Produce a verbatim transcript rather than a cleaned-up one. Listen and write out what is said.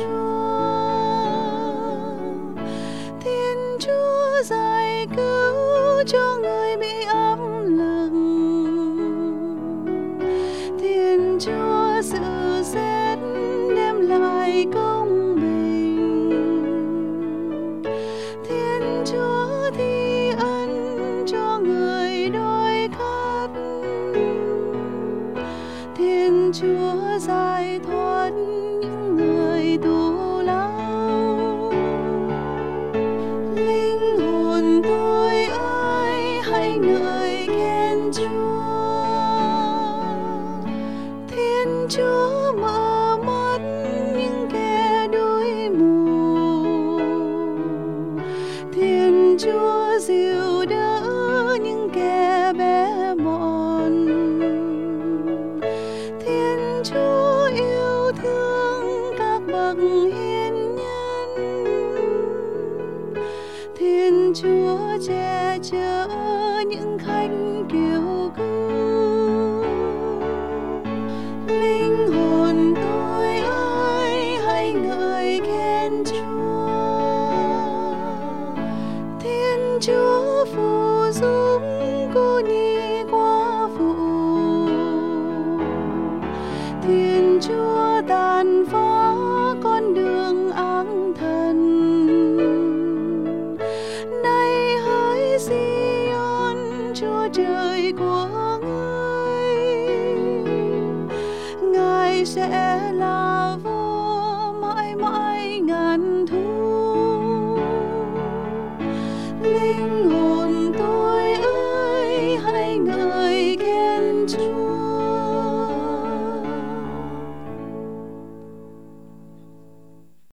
Chúa, Thiên Chúa giải cứu cho người bị áp lực, Thiên Chúa sự xét đem lại công bình, Thiên Chúa thi ân cho người đói khát, Thiên Chúa giải thoát những người tù lao. Linh hồn tôi ơi hãy ngợi khen Chúa, Thiên Chúa mở mắt những kẻ đuối mù, Thiên Chúa dìu đỡ những kẻ bé mọn, Thiên Chúa yêu thương các bậc hiền nhân, Thiên Chúa che chở những khách kiêu cưu. Linh hồn tôi ơi hãy ngợi khen Chúa, Thiên Chúa phù giúp cô nhi quá phụ, Thiên Chúa tàn phá con đường ác thần. Này hỡi Sion, Chúa trời của ngươi, Ngài sẽ là vua mãi mãi ngàn